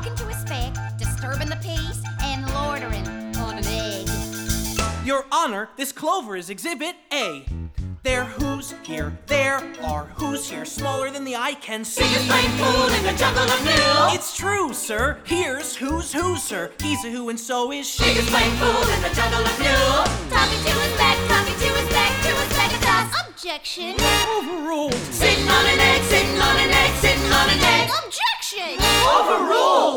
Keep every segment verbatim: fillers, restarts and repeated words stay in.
talking to a speck, disturbing the peace, and loitering on an egg. Your Honor, this clover is Exhibit A. There who's here, there are who's here, smaller than the eye can see. Biggest playing fool in the jungle of new. It's true, sir. Here's who's who, sir. He's a who and so is she. Biggest playing fool in the jungle of new. Talking to his back, talking to his back, to his back of us. Objection. Overruled. Sitting on an egg, sitting on an egg, sitting on an egg. Objection. Overruled.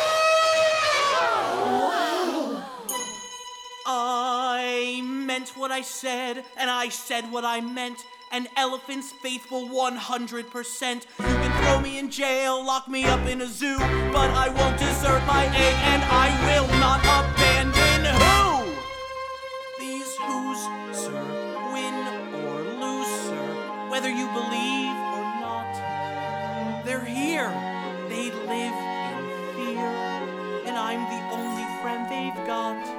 I meant what I said, and I said what I meant. An elephant's faithful one hundred percent. You can throw me in jail, lock me up in a zoo, but I won't desert my egg, and I will not abandon who? These who's, sir, win or lose, sir, whether you believe or not. They're here. They live in fear, and I'm the only friend they've got.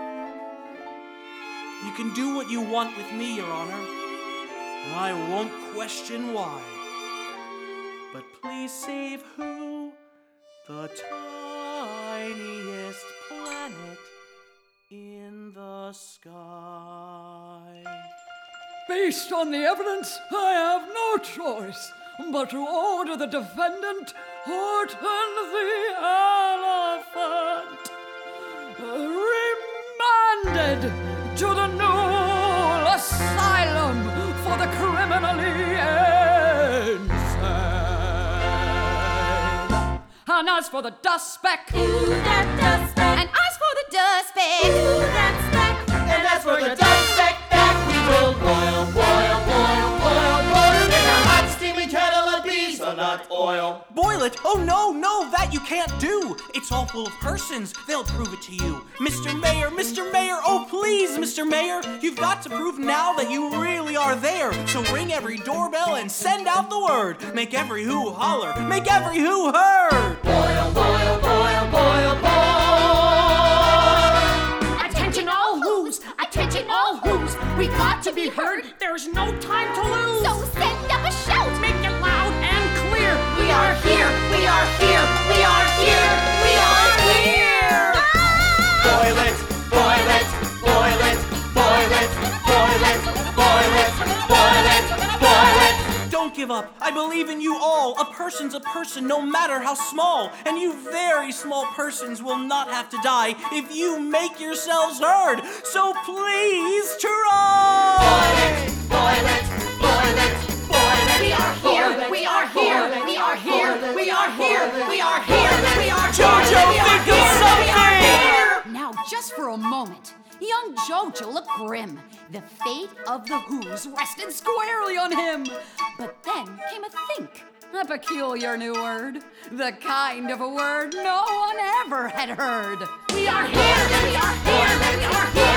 You can do what you want with me, Your Honor, and I won't question why. But please save who? The tiniest planet in the sky. Based on the evidence, I have no choice but to order the defendant, Horton the elephant, remanded to the Newell Asylum for the criminally insane. And as for the dust speck, Ooh, that dust speck. And as for the dust speck, ooh, that speck. And as for your dust speck, that we will boil, boil, boil, boil, boil in a hot steaming kettle of diesel nut oil. Boil it? Oh no, no, that you can't do. It's all full of persons. They'll prove it to you. Mister Mayor, Mister Mayor, oh please, Mister Mayor, you've got to prove now that you really are there. So ring every doorbell and send out the word. Make every who holler. Make every who heard. Boil, boil, boil, boil, boil. Attention all who's, attention all who's. We've got to be heard. there's no time to lose. So send up a shout. Make it loud and clear. We are here, we are here, we are here, we are here. Boil it, boil it, boil it, boil it, boil it, boil it, boil it, boil it. Don't give up. I believe in you all. A person's a person, no matter how small. And you very small persons will not have to die if you make yourselves heard. So please try. Boil it, boil it, boil it, boil it. We are here, we are here, we are here, we are here, we are here, we are here. Jojo, we are think of here, something. we are here. Now, just for a moment, young Jojo looked grim. The fate of the Who's rested squarely on him. But then came a think, a peculiar new word, the kind of a word no one ever had heard. We are here, we are here, we are here.